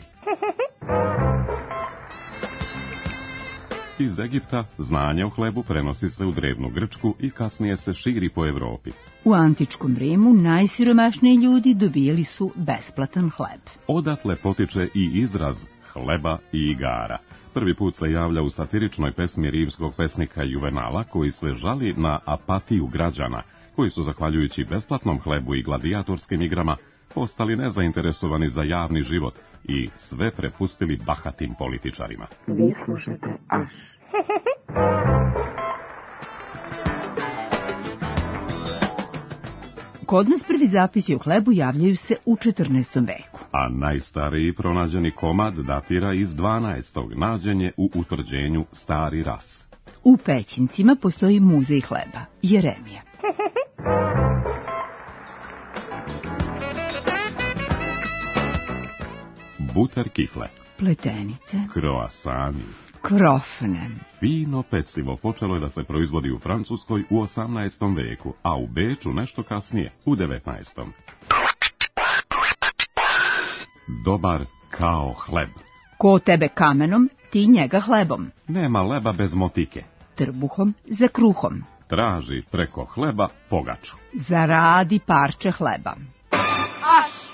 S14: Iz Egipta znanje o hlebu prenosi se u drevnu Grčku i kasnije se širi po Evropi.
S2: U antičkom Rimu najsiromašniji ljudi dobijali su besplatan hleb.
S14: Odatle potiče i izraz hleba i igara. Prvi put se javlja u satiričnoj pesmi rimskog pesnika Juvenala, koji se žali na apatiju građana, koji su, zahvaljujući besplatnom hlebu i gladijatorskim igrama, postali nezainteresovani za javni život i sve prepustili bahatim političarima.
S8: Vi slušate Aš.
S2: Kod nas prvi zapisi o hlebu javljaju se u četrnaestom veku.
S14: A najstariji pronađeni komad datira iz dvanaestog. Nađen je u utvrđenju Stari Ras.
S2: U Pećincima postoji muzej hleba, Jeremija.
S14: Buter kifle.
S2: Pletenice.
S14: Kroasani.
S2: Krofne.
S14: Fino pecivo počelo je da se proizvodi u Francuskoj u osamnaestom veku, a u Beču nešto kasnije, u devetnaestom. Dobar kao hleb.
S2: Ko tebe kamenom, ti njega hlebom.
S14: Nema leba bez motike.
S2: Trbuhom za kruhom.
S14: Traži preko hleba pogaču.
S2: Zaradi parče hleba. Aš!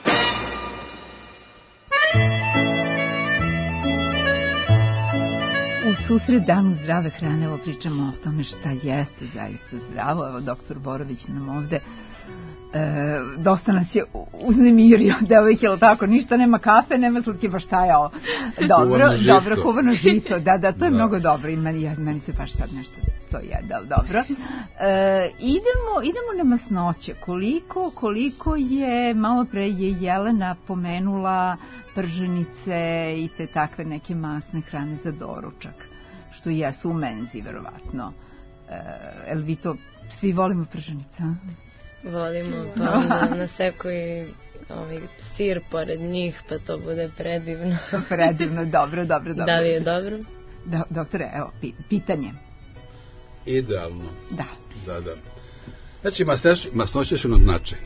S2: U susret danu zdrave hrane, evo pričamo o tome šta jeste zaista zdravo. Evo, doktor Borović nam ovde e, dosta nas je uznemirio, devojke, ili tako, ništa, nema kafe, nema slatke, pa šta je ovo? Dobro, dobro, kuvano žito, da, da, to je da. Mnogo dobro i meni, meni se baš sad nešto to jede, ali dobro. E, idemo, idemo na masnoće, koliko, koliko je, malo pre je Jelena pomenula prženice i te takve neke masne hrane za doručak, što jesu u menzi, verovatno. E, el vi to, svi volimo prženice, a?
S5: Volimo, pa onda naseku i ovaj sir pored njih, pa to bude predivno.
S2: Predivno, dobro, dobro, dobro.
S5: Da li je dobro?
S2: Da, doktore, evo, pitanje.
S4: Idealno.
S2: Da.
S4: Da, da. Znači, masnoće, masnoće su nam značajne.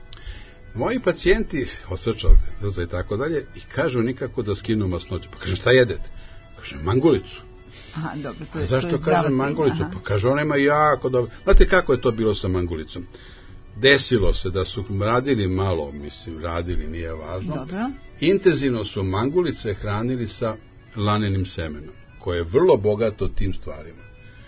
S4: Moji pacijenti od srča i tako dalje i kažu nikako da skinu masnoću. Pa kažem, šta jedete? Kažem, mangulicu.
S2: Aha, dobro, to je,
S4: A zašto
S2: to je
S4: kažem mangulicu? Aha. Pa kaže, ona ima jako dobro. Znate kako je to bilo sa mangulicom? Desilo se da su radili malo, mislim, radili, nije važno.
S2: Dobro.
S4: Intenzivno su mangulice hranili sa lanenim semenom, koje je vrlo bogato tim stvarima.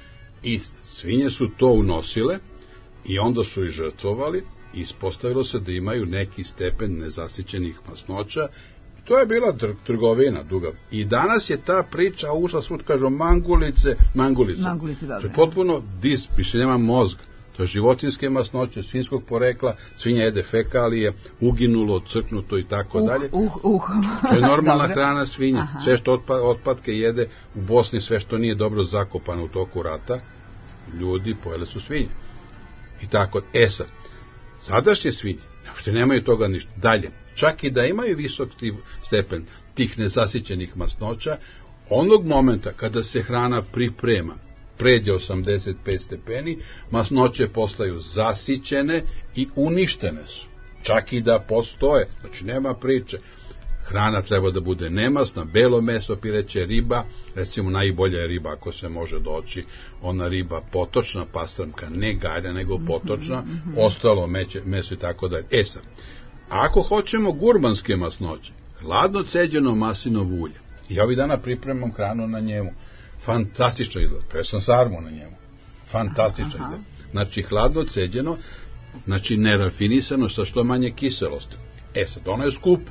S4: I svinje su to unosile i onda su i žrtvovali i ispostavilo se da imaju neki stepen nezasićenih masnoća. To je bila trgovina duga. I danas je ta priča ušla svud, kažu mangulice, mangulice.
S2: Mangulice, dobro.
S4: To je potpuno dis, više nema mozga. To je životinske masnoće, svinjskog porekla, svinja jede fekalije, uginulo, crknuto i tako
S2: uh,
S4: dalje.
S2: Uh, uh.
S4: To je normalna hrana svinja. Aha. Sve što otpa, otpadke jede u Bosni, sve što nije dobro zakopano u toku rata, ljudi pojele su svinje. I tako, e sad, sadašnje svinje, uopšte nemaju toga ništa. Dalje, čak i da imaju visok stepen tih nezasićenih masnoća, onog momenta kada se hrana priprema, pređe osamdeset pet stepeni, masnoće postaju zasićene i uništene su. Čak i da postoje, znači nema priče. Hrana treba da bude nemasna, belo meso, pireće, riba, recimo najbolja je riba ako se može doći, ona riba potočna, pastrmka, ne galja, nego potočna, mm-hmm. ostalo meće, meso i tako dalje. E sad, ako hoćemo gurmanske masnoće, hladno ceđeno maslinovo ulje, ja ovih dana pripremam hranu na njemu, fantastično izgleda, pre sam sarmu na njemu, fantastično izgleda. Znači, hladno ceđeno, znači nerafinisano sa što manje kiselosti. E sad, ono je skupo.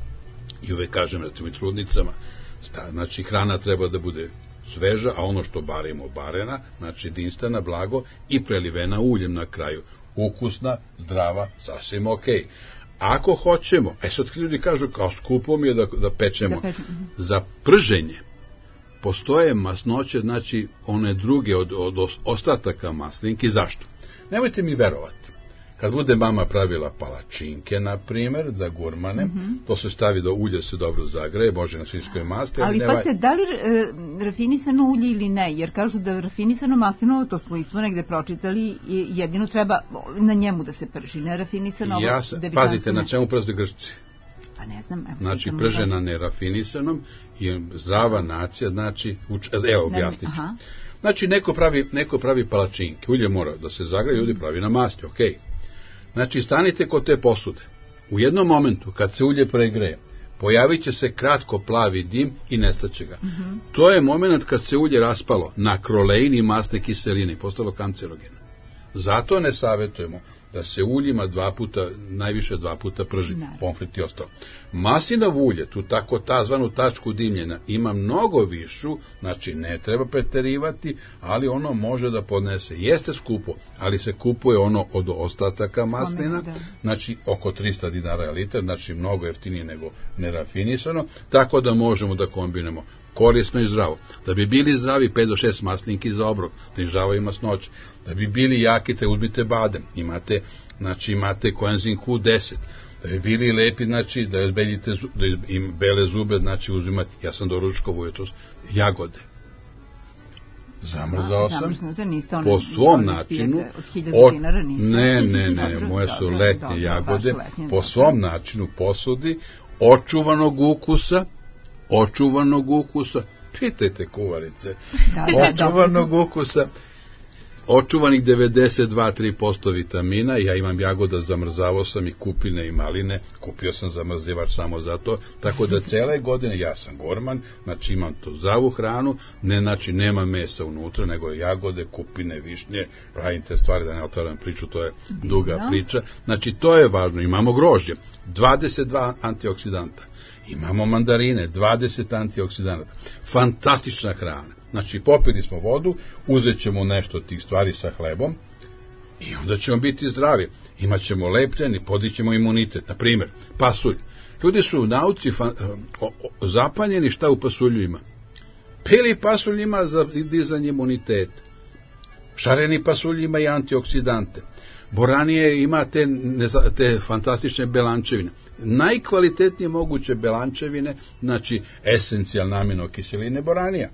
S4: I uvek kažem, recimo i trudnicama, znači hrana treba da bude sveža, a ono što barimo barena, znači jedinstvena, blago i prelivena uljem na kraju. Ukusna, zdrava, sasvim okej. Okay. Ako hoćemo, e sad ljudi kažu, kao skupo mi je da, da pečemo, da za prženje postoje masnoće, znači one druge od, od ostataka maslinki. Zašto? Nemojte mi verovati. Kad bude mama pravila palačinke, na primjer, za gurmane, mm-hmm. to se stavi do ulja, se dobro zagreje, može na svinjskoj masti.
S2: Ali
S4: ne
S2: pa se, da li e, rafinisano ulje ili ne? Jer kažu da rafinisano maslinovo, to smo ismo negde pročitali, jedino treba na njemu da se prži, ne rafinisano.
S4: Ja se, da pazite, ne... na čemu prste Grčci?
S2: Pa ne znam. Evo,
S4: znači, pržena nerafinisanom i zdrava nacija, znači, uč... evo, objasnit ću. Znači, neko pravi, neko pravi palačinke, ulje mora da se zagreje, ljudi pravi na masti, okej. Okay. Znači, stanite kod te posude. U jednom momentu, kad se ulje pregreje, pojavit će se kratko plavi dim i nestaće ga. Mm-hmm. To je moment kad se ulje raspalo na krolein i masne kiseline i postalo kancerogeno. Zato ne savjetujemo da se uljima dva puta, najviše dva puta prži, pomfrit i ostalo. Maslinovo ulje, tu tako tazvanu tačku dimljena, ima mnogo višu, znači ne treba preterivati, ali ono može da podnese. Jeste skupo, ali se kupuje ono od ostataka maslina, znači oko trista dinara litar, znači mnogo jeftinije nego nerafinisano, tako da možemo da kombinemo korisno i zdravo. Da bi bili zdravi, pet do šest maslinki za obrok, snižavaju masnoće. Da bi bili jaki, te uzmite badem. Imate, znači imate koenzim Q deset. Da bi bili lepi, znači da izbeljite da im bele zube, znači uzimate, ja sam do ručkovu jutros, jagode. Zamrzao sam po svom načinu od, ne, ne, ne, moje su letnje jagode, po svom načinu posudi očuvanog ukusa, očuvanog ukusa, pitajte kuvarice, očuvanog ukusa, očuvanih devedeset dva do tri posto vitamina, ja imam jagoda, zamrzavao sam i kupine i maline, kupio sam zamrzivač samo za to, tako da cele godine ja sam gurman, znači imam tu zdravu hranu, ne, znači nema mesa unutra, nego jagode, kupine, višnje, pravim te stvari, da ne otvaram priču, to je duga priča, znači to je važno, imamo grožđe, dvadeset dva antioksidanta, imamo mandarine, dvadeset antioksidanata, fantastična hrana. Znači, popili smo vodu, uzet ćemo nešto od tih stvari sa hlebom i onda ćemo biti zdravi. Imaćemo lepljen i podićemo imunitet. Na primjer, pasulj. Ljudi su u nauci fan, o, o, zapanjeni šta u pasulju ima. Pili pasulj ima za dizanje imuniteta. Šareni pasulj ima i antioksidante. Boranije ima te, te fantastične belančevine. Najkvalitetnije moguće belančevine, znači esencijalne aminokiseline boranija.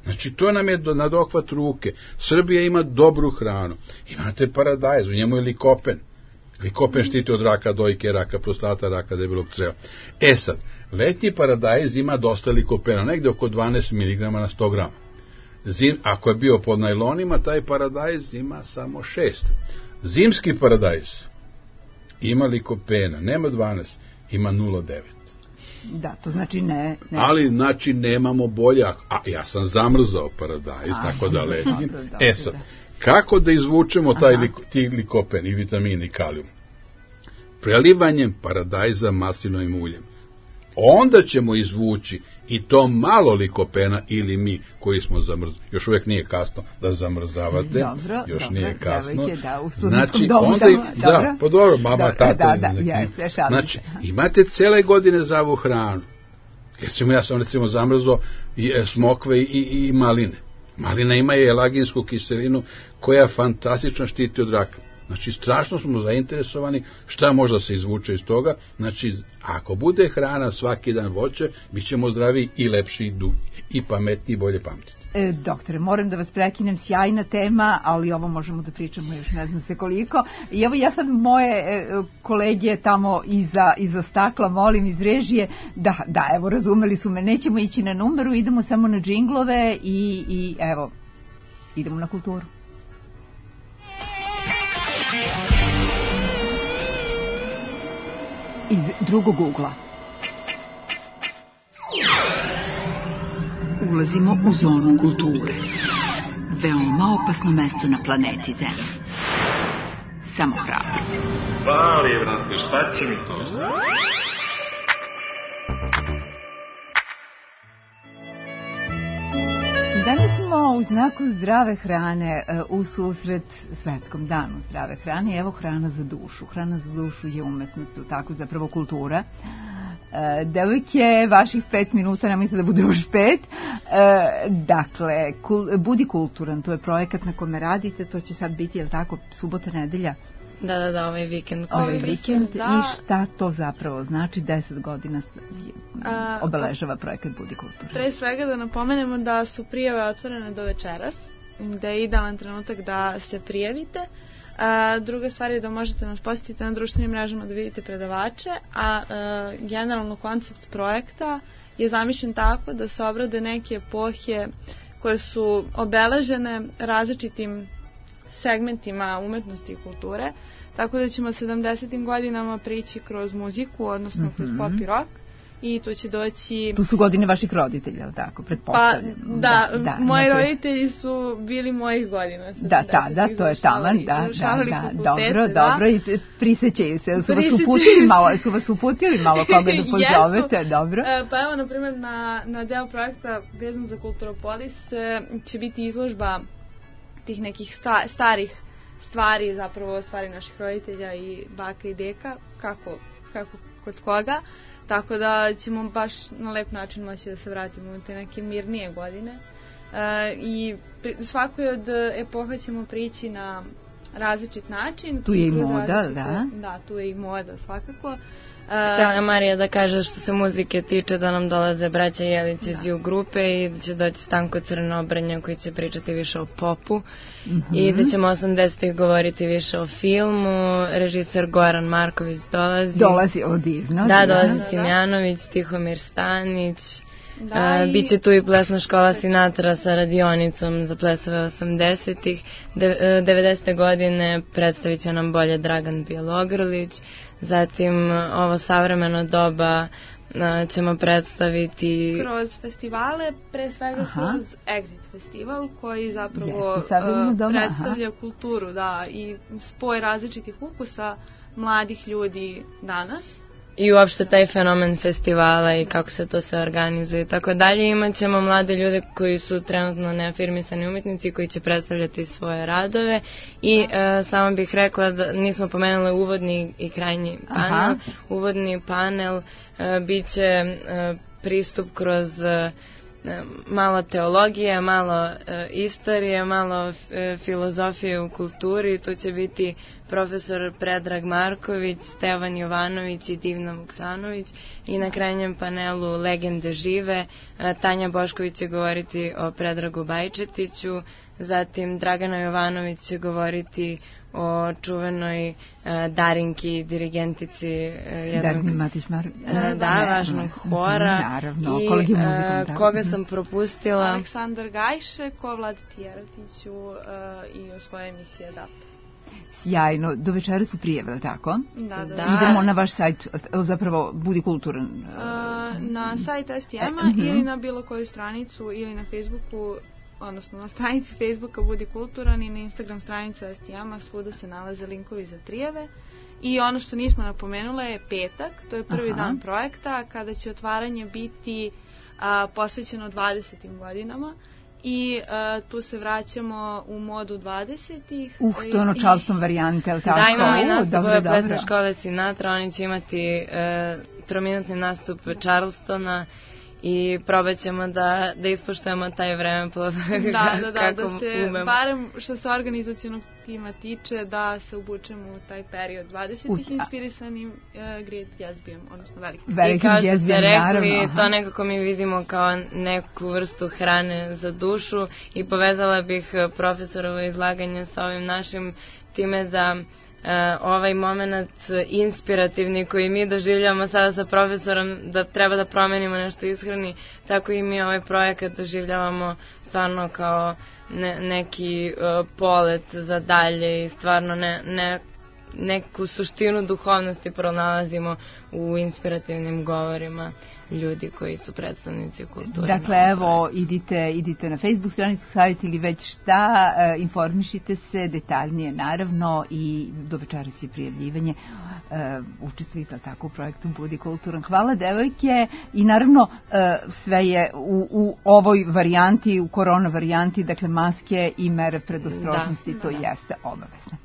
S4: Znači, to nam je na dohvat ruke. Srbija ima dobru hranu. Imate paradajz, u njemu je likopen. Likopen štiti od raka dojke, raka prostata, raka debelog creva. E sad, letnji paradajz ima dosta likopena, negde oko dvanaest miligrama na sto grama. Zim, ako je bio pod najlonima, taj paradajz ima samo šest. Zimski paradajz ima likopena, nema dvanaest, ima nula zarez devet.
S2: Da, to znači ne... ne.
S4: Ali, znači, nemamo bolje, a ja sam zamrzao paradajz, a, tako da letnji. E sad, kako da izvučemo taj liko, ti likopen i vitamin i kalijum? Prelivanjem paradajza maslinovim uljem. Onda ćemo izvući i to malo likopena ili mi koji smo zamrzali. Još uvijek nije kasno da zamrzavate.
S2: Dobro,
S4: još
S2: dobro,
S4: nije kasno.
S2: Da, u
S4: znači,
S2: domu,
S4: onda i, da, da, pa dobro, mama, dobro, tata. Da, da, jeste, znači, imate cele godine za ovu hranu. Recimo, ja sam recimo zamrzao i smokve i, i, i maline. Malina ima je elaginsku kiselinu koja fantastično štiti od raka. Znači, strašno smo zainteresovani šta možda se izvuče iz toga. Znači, ako bude hrana svaki dan voće, bit ćemo zdravi i lepši i, du, i pametni i bolje pamtiti.
S2: E, doktore, moram da vas prekinem, sjajna tema, ali ovo možemo da pričamo još ne znam se koliko. I evo ja sad moje e, kolege tamo iza, iza stakla molim iz režije, da, da, evo razumeli su me, nećemo ići na numeru, idemo samo na džinglove i, i evo, idemo na kulturu. Iz drugog ugla. Ulazimo u zonu kulture. Veoma opasno mesto na planeti Zemlji. Samo hrabro.
S15: Bali, brate, šta će mi to?
S2: Danas smo u znaku zdrave hrane u susret Svetskom danu zdrave hrane. Evo hrana za dušu. Hrana za dušu je umetnost, tako zapravo kultura. Devojke, vaših pet minuta, nemojte da bude još pet. Dakle, kul, budi kulturan, to je projekat na kome radite, to će sad biti, jel tako, subota, nedelja?
S5: Da, da, da, ovaj vikend.
S2: Ovaj vikend da. I šta to zapravo znači? Deset godina A, obeležava projekat Budi kulturan.
S6: Pre svega da napomenemo da su prijave otvorene do večeras, da je idealan trenutak da se prijavite. A, druga stvar je da možete nas posjetiti na društvenim mrežama da vidite predavače, a, a generalno koncept projekta je zamišljen tako da se obrade neke epohe koje su obeležene različitim segmentima umetnosti i kulture, tako da ćemo sedamdesetim godinama prići kroz muziku, odnosno mm-hmm. kroz pop i rock, i tu će doći...
S2: Tu su godine vaših roditelja, tako, pretpostavljam.
S6: Pa, da, da, da moji dakle... roditelji su bili mojih godina.
S2: Da, da, da, to je taman, da, da, da, dobro, da. dobro, i prisećaju se, su vas uputili malo, su vas uputili malo koga da pozovete, dobro.
S6: Pa evo, na primjer, na, na deo projekta vezan za Kulturopolis će biti izložba tih nekih sta, starih stvari, zapravo stvari naših roditelja i baka i deka, kako, kako kod koga, tako da ćemo baš na lep način moći da se vratimo u te neke mirnije godine. E, i pri, svakoj od epoha ćemo prići na različit način.
S2: Tu je i moda, da?
S6: Da, tu je i moda svakako.
S5: Htjela Marija da kaže što se muzike tiče da nam dolaze braća Jelić iz da. U grupe i da će doći Stanko Crnobrnja koji će pričati više o popu mm-hmm. i da ćemo osamdesetih govoriti više o filmu. Režiser Goran Marković dolazi.
S2: Dolazi, o divno.
S5: Da, dolazi da, Simjanović, Tihomir Stanić. Da, uh, i... Biće tu i plesna škola Sinatra sa radionicom za plesove osamdesetih. De, devedesete godine predstavit će nam bolje Dragan Bjelogrlić. Zatim ovo savremeno doba uh, ćemo predstaviti
S6: kroz festivale, pre svega aha. kroz Exit festival koji zapravo
S2: Jeste,
S6: uh, predstavlja aha. kulturu, da, i spoj različitih ukusa mladih ljudi danas.
S5: I uopšte taj fenomen festivala i kako se to sve organizuje i tako dalje. Imat ćemo mlade ljude koji su trenutno neafirmisani umetnici koji će predstavljati svoje radove i uh, samo bih rekla da nismo pomenuli uvodni i krajnji panel. Aha. Uvodni panel uh, bit će uh, pristup kroz uh, malo teologije, malo e, istorije, malo e, filozofije u kulturi. Tu će biti profesor Predrag Marković, Stevan Jovanović i Divna Vuksanović i na krajnjem panelu Legende žive. E, Tanja Bošković će govoriti o Predragu Bajčetiću, zatim Dragana Jovanović će govoriti o čuvenoj uh, Darinki, dirigentici uh, jednog
S2: Darinki Matić-Mar...
S5: uh, da, važnog hora.
S2: Naravno,
S5: i uh, koga sam propustila?
S6: Aleksandar Gajšek, o Vladeti Jerotiću uh, i o svoje emisije D A P.
S2: Sjajno, do večera su prijeve, tako?
S6: Da, da.
S2: Idemo na vaš sajt, zapravo Budi kulturan.
S6: Uh, na sajt S T M-a uh, ili na bilo koju stranicu ili na Facebooku, odnosno na stranici Facebooka Budi kulturan i na Instagram stranicu S T M-a, svuda se nalaze linkovi za trijeve. I ono što nismo napomenule je petak, to je prvi Aha. dan projekta, kada će otvaranje biti a, posvećeno dvadesetim godinama. I uh, tu se vraćamo u modu dvadesetih.
S2: Uh, to je ono Charleston varijante, ali tako?
S5: Da, imamo i nastup ove plesne škole Sinatra, oni će imati uh, trominutni nastup Charlestona i probat ćemo da, da ispoštujemo taj vremeplov
S6: da, da, da,
S5: kako
S6: da se,
S5: umemo.
S6: Barem što se organizacionog tima tiče, da se obučemo u taj period dvadesetih inspirisanim uh, Great Gatsbyjem, odnosno velikim.
S5: I kao što ste rekli, to nekako mi vidimo kao neku vrstu hrane za dušu i povezala bih profesorovo izlaganje sa ovim našim time da Uh, ovaj moment inspirativni koji mi doživljamo sada sa profesorom da treba da promenimo nešto ishrani, tako i mi ovaj projekat doživljavamo stvarno kao ne, neki uh, polet za dalje i stvarno ne, ne, neku suštinu duhovnosti pronalazimo u inspirativnim govorima ljudi koji su predstavnici kulture.
S2: Dakle, evo, idite, idite na Facebook stranicu, sajt ili već šta, e, informišite se detaljnije, naravno, i do večeras je prijavljivanje. E, učestvujete tako u projektu Budi kulturan. Hvala, devojke, i naravno e, sve je u, u ovoj varijanti, u korona varijanti, dakle, maske i mere predostrožnosti, da. To da. Jeste obavezno.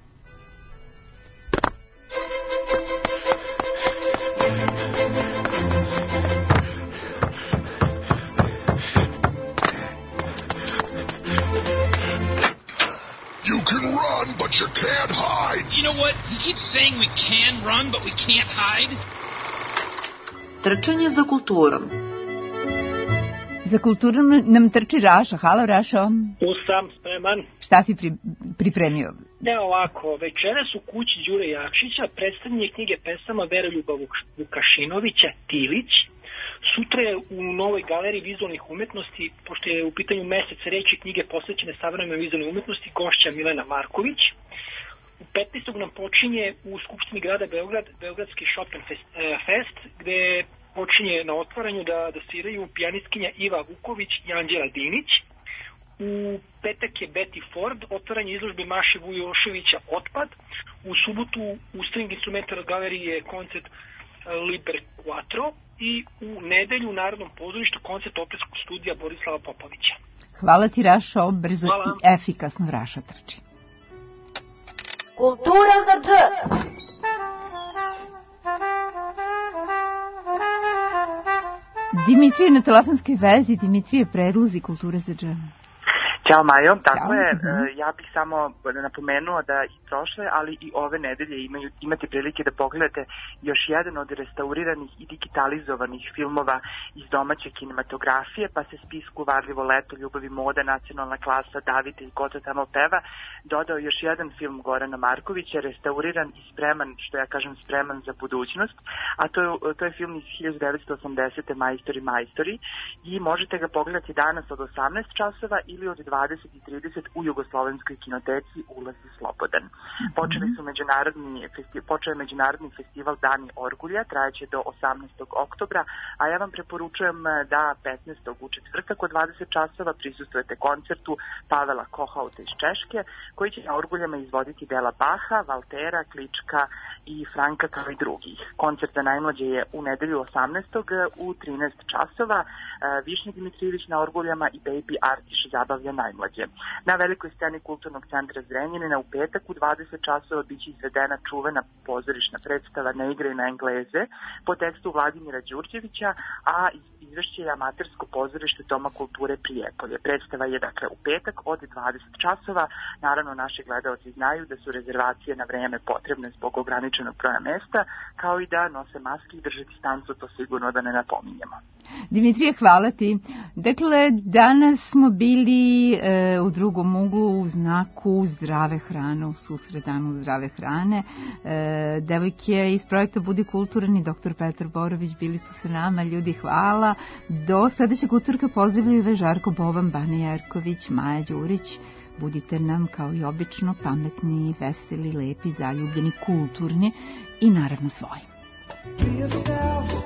S16: You can run, but you can't hide.
S17: You know what? He keeps saying we can run, but we can't hide.
S18: Trčanje za kulturom.
S2: Za kulturom nam trči Raša. Halo, Rašo.
S19: Tu sam, spreman.
S2: Šta si pri, pripremio?
S19: Ne, ovako, večeras u kući Đure Jakšića predstavljanje knjige pesama Veroljuba Vukašinovića Tilić. Sutra je u novoj galeriji vizualnih umetnosti, pošto je u pitanju mesec reči knjige posvećene savremenoj vizualnoj umetnosti, gošća Milena Marković. U petnaestog nam počinje u Skupštini grada Beograd Beogradski Chopin Fest, eh, Fest, gde počinje na otvaranju da, da sviraju pijanistkinja Iva Vuković i Anđela Dinić. U petak je Betty Ford, otvaranje izložbe Maše Vujoševića Otpad. U subotu u String Instrumental galeriji je koncert Liber Quattro i u nedelju u Narodnom pozorištu koncert operskog studija Borislava Popovića.
S2: Hvala ti, Rašo, brzo
S19: Hvala.
S2: I efikasno Raša trči.
S20: Kultura za dž.
S2: Dimitrije na telefonskoj vezi. Dimitrije, predlozi Kulture za dž.
S21: Ćao Majo, tako
S2: Ćao.
S21: je, ja bih samo napomenuo da i prošle, ali i ove nedelje imaju, imate prilike da pogledate još jedan od restauriranih i digitalizovanih filmova iz domaće kinematografije, pa se spisku Varljivo leto, Ljubav i moda, Nacionalna klasa, Davide i Ko to tamo peva dodao još jedan film Gorana Markovića, restauriran i spreman, što ja kažem spreman za budućnost, a to je, to je film iz hiljadu devetsto osamdesete. Majstori, majstori, i možete ga pogledati danas od osamnaest časova ili od dvadeset i trideset u Jugoslovenskoj kinoteci, ulaz je slobodan. Počeli su međunarodni festival, počeo je međunarodni festival Dani Orgulja, trajaće do osamnaestog oktobra, a ja vam preporučujem da petnaestog u četvrtak od dvadeset časova prisustujete koncertu Pavela Kohauta iz Češke, koji će na Orguljama izvoditi dela Baha, Valtera, Klička i Franka kao i drugih. Koncert za najmlađe je u nedelju osamnaestog u trinaest časova. Višnja Dimitrijević na Orguljama i Baby Artiš zabavlja najmlađe. Na velikoj sceni Kulturnog centra Zrenjanina u petak u dvadeset časova biće izvedena čuvena pozorišna predstava Ne igraj na Engleze po tekstu Vladimira Đurđevića, a izvešće je amatersko pozorište Doma kulture Prijepolje. Predstava je dakle u petak od dvadeset časova. Naravno, naši gledaoci znaju da su rezervacije na vreme potrebne zbog ograničenog broja mesta, kao i da nose maske i drže distancu, to sigurno da ne napominjemo.
S2: Dimitrije, hvala ti. Dakle, danas smo bili e, u drugom uglu u znaku zdrave hrane, u susret danu zdrave hrane. E, devojke iz projekta Budi kulturan i doktor Petar Borović bili su sa nama. Ljudi, hvala. Do sledećeg utorka pozdravljaju Žarko Boban, Bana Jerković, Maja Đurić. Budite nam kao i obično pametni, veseli, lepi, zaljubljeni, kulturni i naravno svoji.